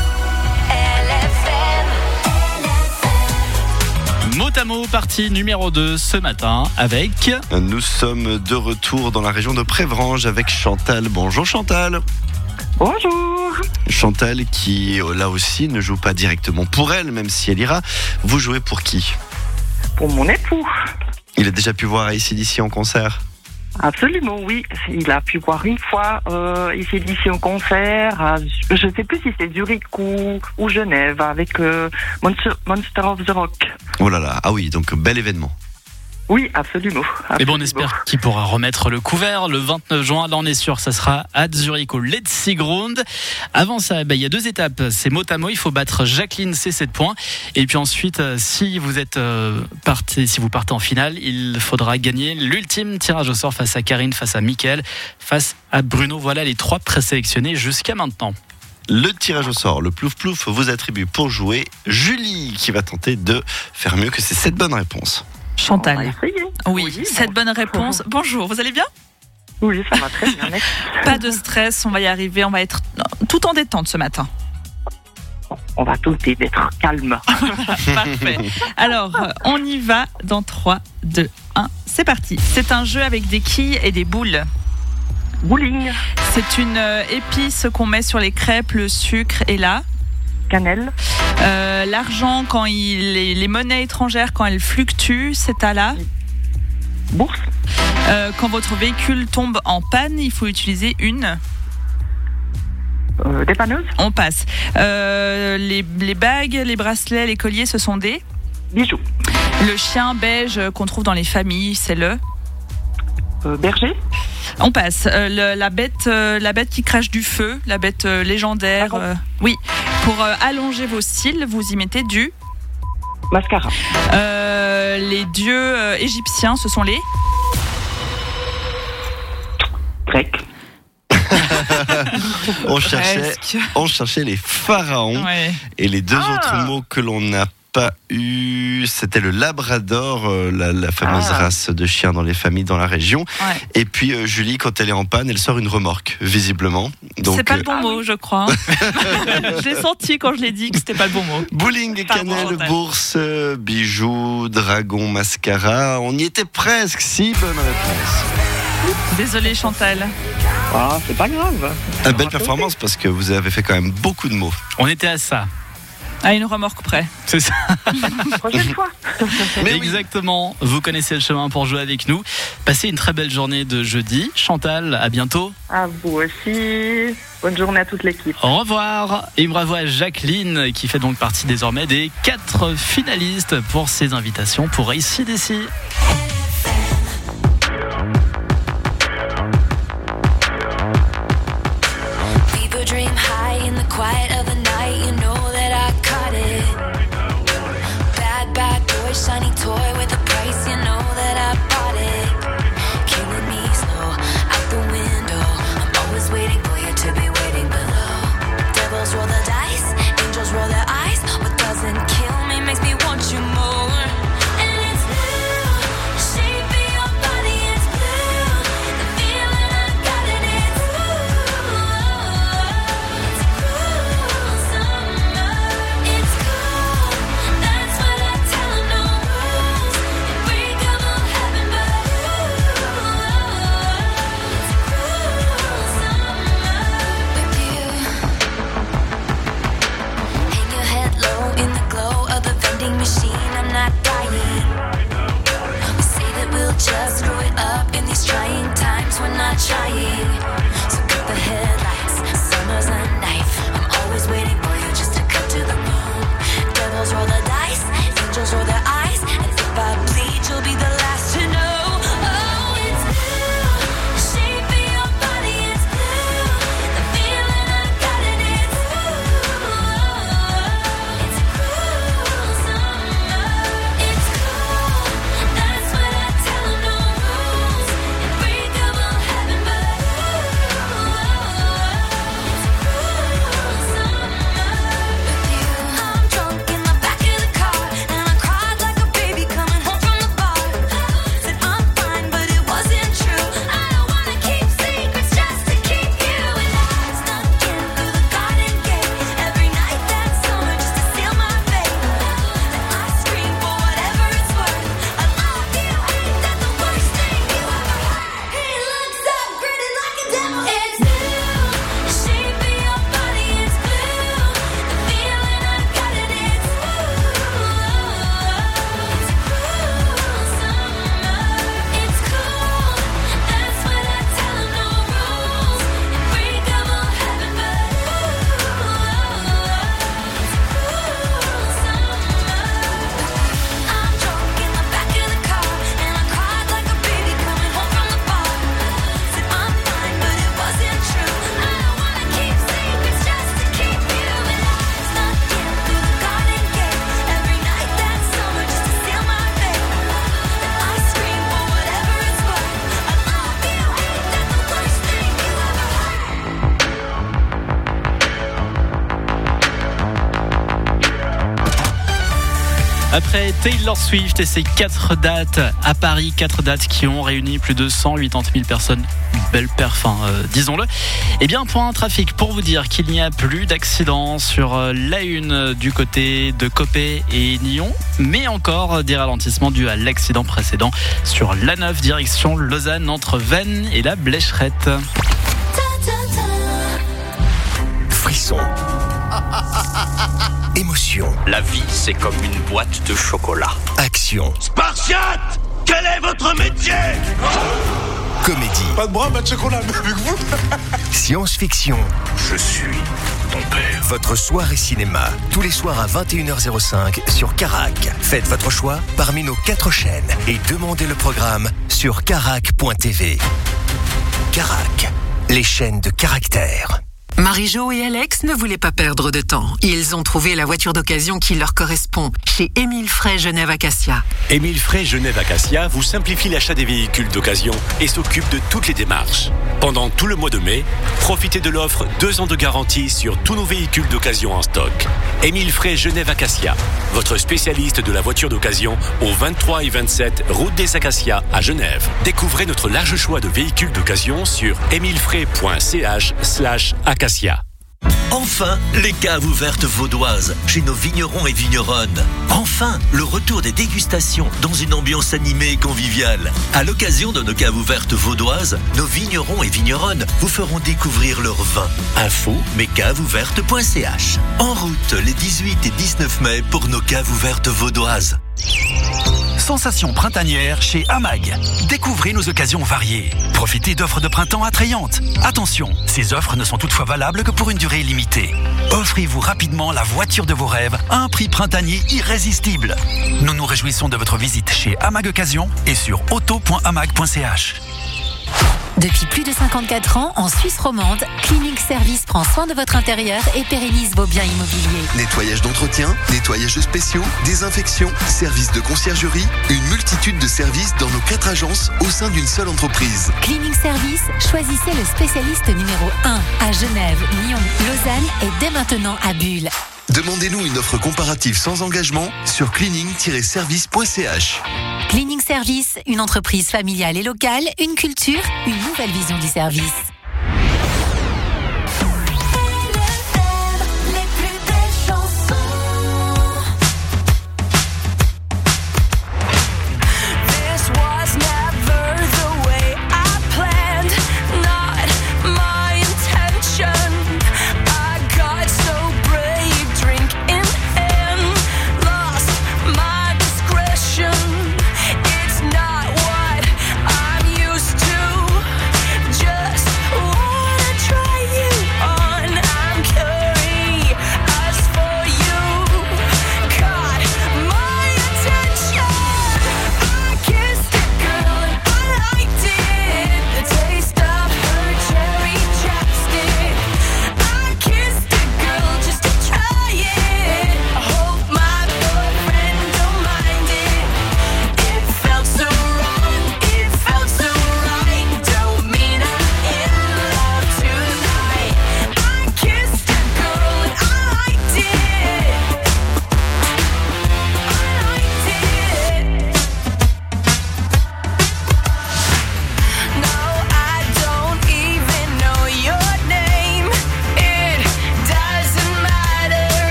Mot à mot, partie numéro deux ce matin avec... Nous sommes de retour dans la région de Prévrange avec Chantal. Bonjour Chantal. Bonjour. Chantal qui, là aussi, ne joue pas directement pour elle, même si elle ira. Vous jouez pour qui? Pour mon époux. Il a déjà pu voir A C D C en concert? Absolument, oui. Il a pu voir une fois euh, A C D C en concert. À, je ne sais plus si c'est Zurich ou, ou Genève avec euh, Monster, Monster of the Rock. Oh là là, ah oui, donc bel événement. Oui, absolument. absolument. Et bon, on espère qu'il pourra remettre le couvert le vingt-neuf juin. Là, on est sûr, ça sera à Zurich au Letzigrund. Avant ça, bah, il y a deux étapes. C'est mot à mot. Il faut battre Jacqueline, c'est sept points. Et puis ensuite, si vous êtes euh, parté, si vous partez en finale, il faudra gagner l'ultime tirage au sort face à Karine, face à Mickaël, face à Bruno. Voilà les trois présélectionnés jusqu'à maintenant. Le tirage au sort, le plouf plouf, vous attribue pour jouer Julie, qui va tenter de faire mieux que ces sept bonnes réponses. Chantal. Oui, oui, cette bonne réponse. Bonjour, vous allez bien? Oui, ça va très bien. Pas de stress, on va y arriver, on va être tout en détente ce matin. On va tenter d'être calme. Parfait. Alors, on y va dans trois, deux, un, c'est parti. C'est un jeu avec des quilles et des boules. Bowling. C'est une épice qu'on met sur les crêpes, le sucre et la... Cannelle. Euh, l'argent, quand il, les, les monnaies étrangères, quand elles fluctuent, c'est à la bourse. Euh, quand votre véhicule tombe en panne, il faut utiliser une euh, dépanneuse. On passe. Euh, les, les bagues, les bracelets, les colliers, ce sont des bijoux. Le chien beige qu'on trouve dans les familles, c'est le euh, berger. On passe. Euh, le, la bête, euh, la bête qui crache du feu, la bête euh, légendaire. Euh, oui. Pour euh, allonger vos cils, vous y mettez du mascara. Euh, les dieux euh, égyptiens, ce sont les grecs. on cherchait, on cherchait les pharaons. Ouais. Et les deux ah. autres mots que l'on n'a pas eu. C'était le Labrador, euh, la, la fameuse ah. race de chien dans les familles dans la région. Ouais. Et puis euh, Julie, quand elle est en panne, elle sort une remorque, visiblement. Donc, c'est pas euh... le bon mot, je crois. J'ai senti quand je l'ai dit que c'était pas le bon mot. Bowling, cannelle, bourse, bijoux, dragon, mascara. On y était presque. Si, bonne réponse. Désolée Chantal. Ah, c'est pas grave. Une belle performance parce que vous avez fait quand même beaucoup de mots. On était à ça. À une remorque près. C'est ça. Prochaine fois. Mais exactement. Oui. Vous connaissez le chemin pour jouer avec nous. Passez une très belle journée de jeudi. Chantal, à bientôt. À vous aussi. Bonne journée à toute l'équipe. Au revoir. Et bravo à Jacqueline qui fait donc partie désormais des quatre finalistes pour ces invitations pour A C D C. Shiny toy with a price, you know that I bought it. Killing me slow, out the window. I'm always waiting for you to be waiting below. Devils roll the dice, angels roll their eyes. What doesn't kill me makes me want you more. And it's blue, the shape of your body is blue. The feeling I got in it's blue. It's cool summer, it's cool. That's what I tell them. No. Machine, I'm not dying. We say that we'll just screw it up in these trying times. We're not trying. So cut the headlights, summer's a knife. I'm always waiting for you just to cut to the bone. Devils roll the dice, angels roll their eyes. And if I bleed, you'll be the last to know. Oh, it's blue, the shape of your body is blue. The feeling I got in it's blue. It's cool summer, it's cool. That's what I tell them. No rules, unbreakable heaven, but it's cool summer with you. I'm drunk in the back of the car, and I cried like a baby coming home from the bar. Said I'm fine, but it wasn't true. I don't wanna keep secrets just to keep you. And I snuck in through the garden gate every night that summer just to seal my fate. Then I scream for whatever it's worth. I love you, ain't that the worst thing you ever heard? He looks up, grinning like a devil. It's blue, the shape of your body is blue. The feeling I got in it's blue. It's cool summer, it's cool. That's what I tell them. No rules, unbreakable heaven, but it's cool summer. I'm drunk in the back of the car, and I cried like a baby coming home from the bar. Said I'm fine, but it wasn't true. I don't wanna keep secrets just to keep you. And I snuck in through the garden gate every night that summer just to seal my fate. Then I scream for whatever it's worth. I love you, ain't that the worst thing you ever heard? Après Taylor Swift et ses quatre dates à Paris, quatre dates qui ont réuni plus de cent quatre-vingt mille personnes, belle perf, hein, euh, disons-le. Eh bien, point trafic pour vous dire qu'il n'y a plus d'accidents sur euh, la une du côté de Copé et Nyon, mais encore des ralentissements dus à l'accident précédent sur l'A neuf direction Lausanne entre Vennes et la Blécherette. Frisson. Émotion. La vie, c'est comme une boîte de chocolat. Action. Spartiate, quel est votre métier? Comédie. Pas de bras, pas de chocolat, mais avec vous. Science-fiction. Je suis ton père. Votre soirée cinéma, tous les soirs à vingt et une heures cinq sur Carac. Faites votre choix parmi nos quatre chaînes et demandez le programme sur carac point t v. Carac, les chaînes de caractère. Marie-Jo et Alex ne voulaient pas perdre de temps. Ils ont trouvé la voiture d'occasion qui leur correspond chez Émile Frey Genève Acacia. Émile Frey Genève Acacia vous simplifie l'achat des véhicules d'occasion et s'occupe de toutes les démarches. Pendant tout le mois de mai, profitez de l'offre deux ans de garantie sur tous nos véhicules d'occasion en stock. Émile Frey Genève Acacia, votre spécialiste de la voiture d'occasion au vingt-trois et vingt-sept route des Acacias à Genève. Découvrez notre large choix de véhicules d'occasion sur emilefrey point c h slash acacia. Enfin, les caves ouvertes vaudoises chez nos vignerons et vigneronnes. Enfin, le retour des dégustations dans une ambiance animée et conviviale. À l'occasion de nos caves ouvertes vaudoises, nos vignerons et vigneronnes vous feront découvrir leur vin. Info mes caves ouvertes point c h. En route les dix-huit et dix-neuf mai pour nos caves ouvertes vaudoises. Sensation printanière chez Amag. Découvrez nos occasions variées. Profitez d'offres de printemps attrayantes. Attention, ces offres ne sont toutefois valables que pour une durée limitée. Offrez-vous rapidement la voiture de vos rêves à un prix printanier irrésistible. Nous nous réjouissons de votre visite chez Amag Occasion et sur auto point amag point c h. Depuis plus de cinquante-quatre ans, en Suisse romande, Cleaning Service prend soin de votre intérieur et pérennise vos biens immobiliers. Nettoyage d'entretien, nettoyage spéciaux, désinfection, services de conciergerie, une multitude de services dans nos quatre agences au sein d'une seule entreprise. Cleaning Service, choisissez le spécialiste numéro un à Genève, Lyon, Lausanne et dès maintenant à Bulle. Demandez-nous une offre comparative sans engagement sur cleaning tiret service point c h. Cleaning Service, une entreprise familiale et locale, une culture, une nouvelle vision du service. It's not what I'm used to. Just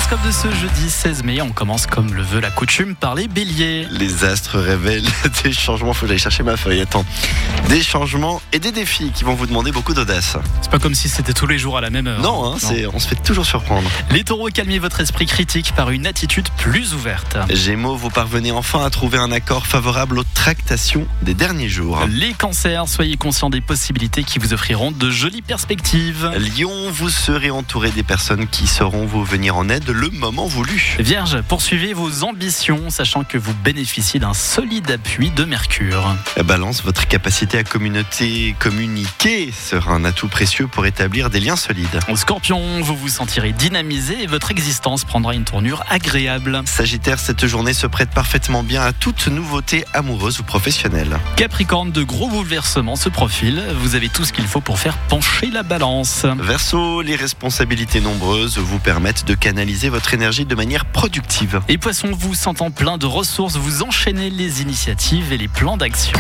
L'horoscope de ce jeudi seize mai, on commence comme le veut la coutume par les béliers. Les astres révèlent des changements, faut que j'aille chercher ma feuille, attends. Des changements et des défis qui vont vous demander beaucoup d'audace. C'est pas comme si c'était tous les jours à la même heure. Non, hein, c'est, on se fait toujours surprendre. Les taureaux, calmez votre esprit critique par une attitude plus ouverte. Gémeaux, vous parvenez enfin à trouver un accord favorable aux tractations des derniers jours. Les cancers, soyez conscients des possibilités qui vous offriront de jolies perspectives. Lion, vous serez entouré des personnes qui sauront vous venir en aide le moment voulu. Vierge, poursuivez vos ambitions, sachant que vous bénéficiez d'un solide appui de Mercure. Balance, votre capacité à communauté, communiquer sera un atout précieux pour établir des liens solides. Scorpion, vous vous sentirez dynamisé et votre existence prendra une tournure agréable. Sagittaire, cette journée se prête parfaitement bien à toute nouveauté amoureuse ou professionnelle. Capricorne, de gros bouleversements se profilent. Vous avez tout ce qu'il faut pour faire pencher la balance. Verseau, les responsabilités nombreuses vous permettent de canaliser votre énergie de manière productive. Et Poisson, vous sentant plein de ressources, vous enchaînez les initiatives et les plans d'action.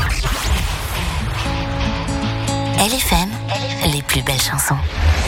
L F M, les plus belles chansons.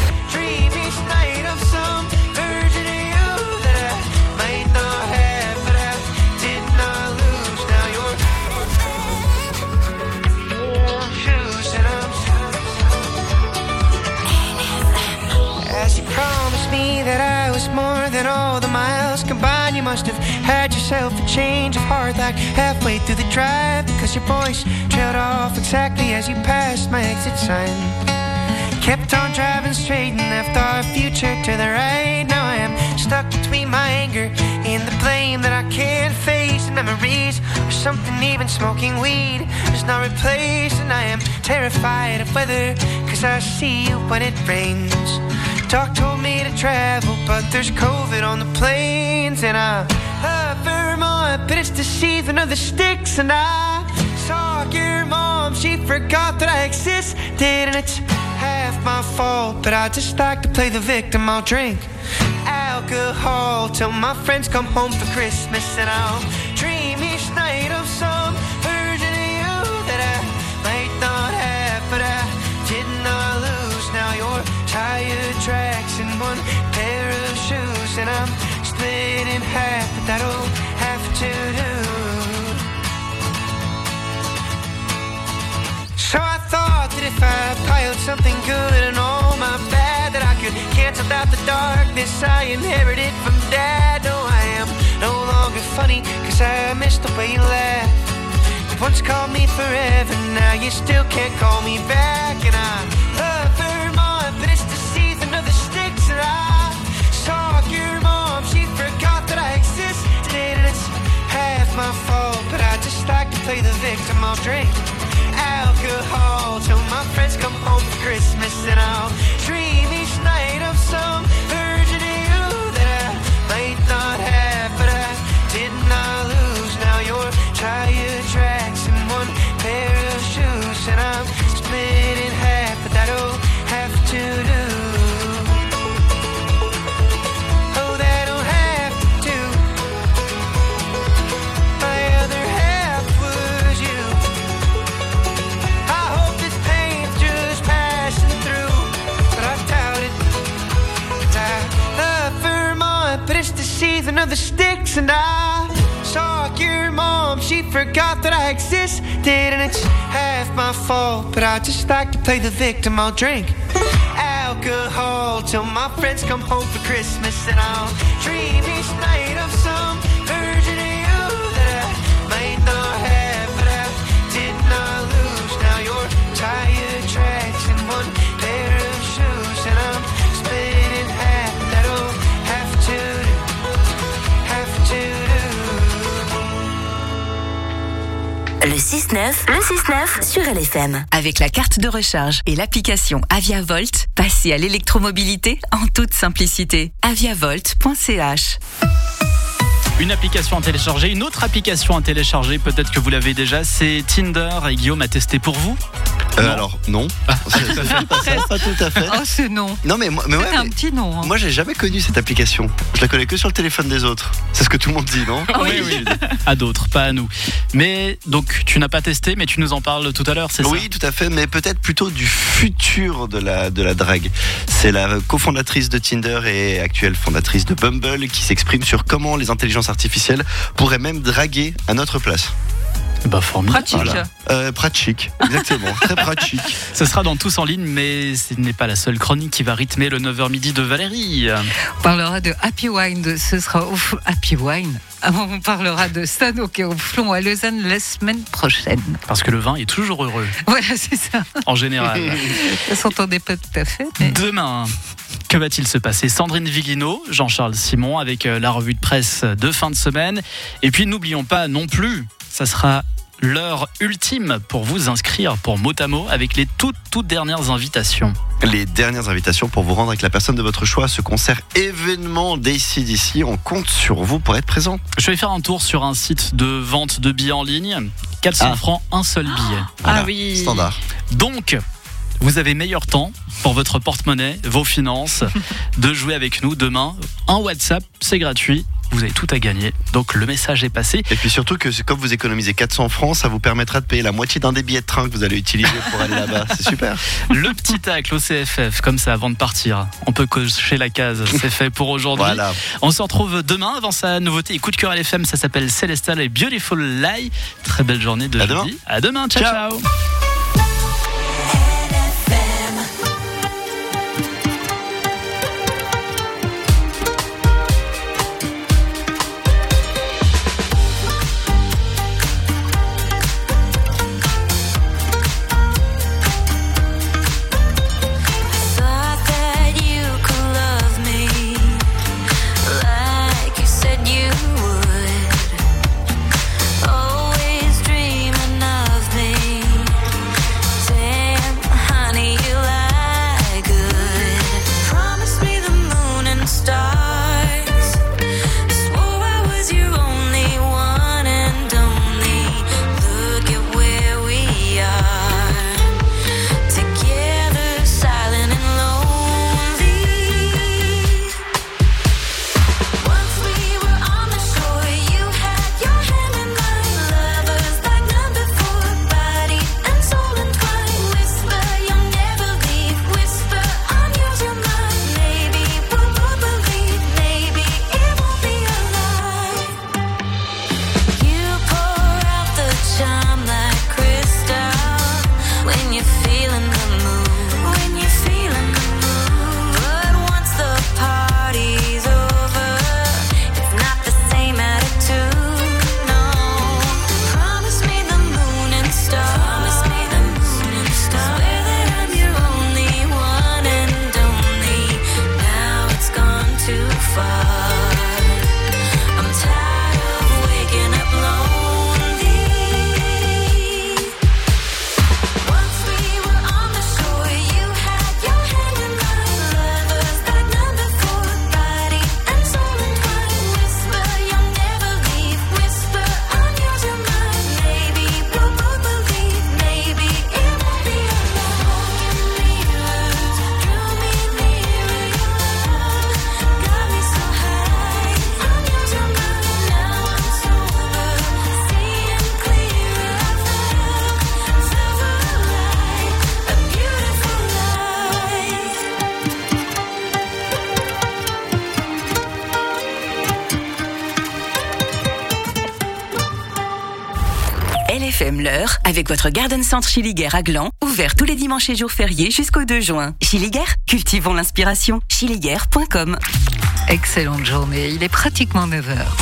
That I was more than all the miles combined. You must have had yourself a change of heart like halfway through the drive, because your voice trailed off exactly as you passed my exit sign. Kept on driving straight and left our future to the right. Now I am stuck between my anger and the blame that I can't face, and memories or something even smoking weed does not replace. And I am terrified of weather, cause I see you when it rains. Doc told me to travel, but there's COVID on the planes. And I love Vermont, but it's the season of the sticks. And I saw your mom, she forgot that I existed. And it's half my fault, but I just like to play the victim. I'll drink alcohol till my friends come home for Christmas. And I'll dream each night of some version of you that I might not have, but I did not lose. Now you're tire tracks and one pair of shoes, and I'm split in half, but that'll have to do. So I thought that if I piled something good and all my bad, that I could cancel out the darkness I inherited from Dad. No, I am no longer funny, cause I missed the way you laughed. You once called me forever, now you still can't call me back. And I love Vermont, but it's the season of the sticks. And I saw your mom, she forgot that I existed. And it's half my fault, but I just like to play the victim. I'll drink alcohol till my friends come home for Christmas. And I'll dream each night of some version of you that I might not have, but I did not lose. Now you're tire tracks and one pair of shoes, and I'm split in half, but that'll have to do. Oh, that'll have to do. My other half was you. I hope this pain's just passing through, but I doubt it. 'Cause I love Vermont, but it's the season of the sticks. And I saw your mom, she forgot that I existed. And it's half my fault, but I just like to play the victim. I'll drink alcohol till my friends come home for Christmas. And I'll dream each night of some version of you that I might not have, but I did not lose. Now you're tire tracks and one pair of shoes, and I'm split in half. That'll have to do, have to do. Le six neuf, le six neuf sur L F M. Avec la carte de recharge et l'application AviaVolt, passez à l'électromobilité en toute simplicité. aviavolt point c h. Une application à télécharger, une autre application à télécharger, peut-être que vous l'avez déjà, c'est Tinder, et Guillaume a testé pour vous. Euh, alors non, c'est pas, ça, pas tout à fait. Oh, c'est non. Non mais, moi- mais ouais, C'est un mais petit nom. hein. moi j'ai jamais connu cette application. Je la connais que sur le téléphone des autres. C'est ce que tout le monde dit, non? Oui, oui. À d'autres, pas à nous. Mais donc, tu n'as pas testé, mais tu nous en parles tout à l'heure, c'est ça? Oui, tout à fait, mais peut-être plutôt du futur de la, de la drague. C'est la cofondatrice de Tinder et actuelle fondatrice de Bumble qui s'exprime sur comment les intelligences artificielles pourraient même draguer à notre place. Bah, formidable. Pratique. Voilà. Euh, pratique, exactement, très pratique. Ce sera dans Tous en ligne, mais ce n'est pas la seule chronique qui va rythmer le neuf heures midi de Valérie. On parlera de Happy Wine, de- ce sera au F- Happy Wine. On parlera de Stano qui est au Flon à Lausanne la semaine prochaine. Parce que le vin est toujours heureux, Voilà, c'est ça. en général. Ça s'entendait pas tout à fait. Mais... Demain, que va-t-il se passer? Sandrine Viguino, Jean-Charles Simon avec euh, la revue de presse de fin de semaine. Et puis n'oublions pas non plus, ça sera l'heure ultime pour vous inscrire pour mot à mot avec les toutes, toutes dernières invitations. Les dernières invitations pour vous rendre avec la personne de votre choix à ce concert événement d'A C D C. On compte sur vous pour être présent. Je vais faire un tour sur un site de vente de billets en ligne. quatre cents Ah. francs, un seul billet. Voilà, Ah oui. standard. Donc, vous avez meilleur temps pour votre porte-monnaie, vos finances, de jouer avec nous demain. Un WhatsApp, c'est gratuit. Vous avez tout à gagner. Donc, le message est passé. Et puis surtout que comme vous économisez quatre cents francs, ça vous permettra de payer la moitié d'un des billets de train que vous allez utiliser pour aller là-bas. C'est super. Le petit tacle au C F F, comme ça, avant de partir. On peut cocher la case. C'est fait pour aujourd'hui. Voilà. On se retrouve demain avant sa nouveauté et coup de cœur à l'F M. Ça s'appelle Célestal et Beautiful Lie. Très belle journée de À jeudi. demain. À demain. Ciao, ciao. Ciao. Thought that you could love me like you said you would. Always dreaming of me. Damn, honey, you lie good. Promise me the moon and stars. Swore I was your only one and only. Look at where we are. Together, silent and lonely. Once we were on the shore, you had your hand in mine. Lovers like none before, body and soul entwined. Whisper, you'll never leave. Whisper, I'm yours, you're mine. Maybe we'll both believe. Maybe it won't be a lie. You pour out the charm like crystal when you're feeling the mood. When you're feeling the mood. But once the party's over, it's not the same attitude. No. Promise me the moon and stars. Promise me the moon and stars. Swear that I'm your only one and only. Now it's gone too far. I'm tired of waking up lonely. Once we were on the shore, you had your hand in mine. Lovers like none before, body and soul entwined. Whisper, you'll never leave. Whisper, I'm yours, you're mine. Maybe we'll both believe. Maybe it won't be a lie. Mirrors drew me nearer. Your love got me so high. I'm yours, you're mine. Now I'm sober, seeing clearer. I found silver light, a beautiful light. L F M l'heure avec votre Garden Centre Chiliguer à Gland, ouvert tous les dimanches et jours fériés jusqu'au deux juin. Chiliguer, cultivons l'inspiration. chiliguer point com. Excellente journée. Il est pratiquement neuf heures.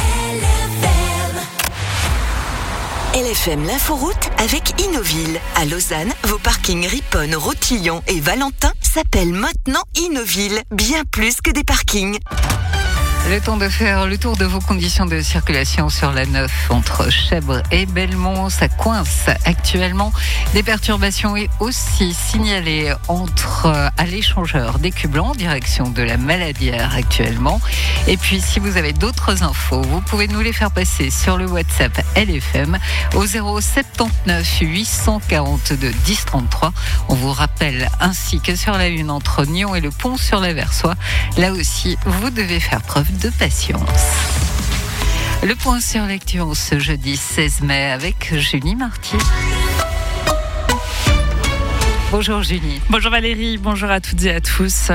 L F M l'inforoute avec Innoville. À Lausanne, vos parkings Riponne, Rotillon et Valentin s'appellent maintenant Innoville. Bien plus que des parkings. Le temps de faire le tour de vos conditions de circulation sur la neuf entre Chèvres et Belmont. Ça coince actuellement. Des perturbations est aussi signalées entre euh, à l'échangeur d'Écublanc, direction de la Maladière actuellement. Et puis si vous avez d'autres infos, vous pouvez nous les faire passer sur le WhatsApp L F M au zéro soixante-neuf huit cent quarante-deux dix trente-trois. On vous rappelle ainsi que sur la une entre Nyon et le pont sur la Versoix, là aussi vous devez faire preuve de patience. Le point sur l'actu en ce jeudi seize mai avec Julie Marty. Bonjour Julie. Bonjour Valérie, bonjour à toutes et à tous.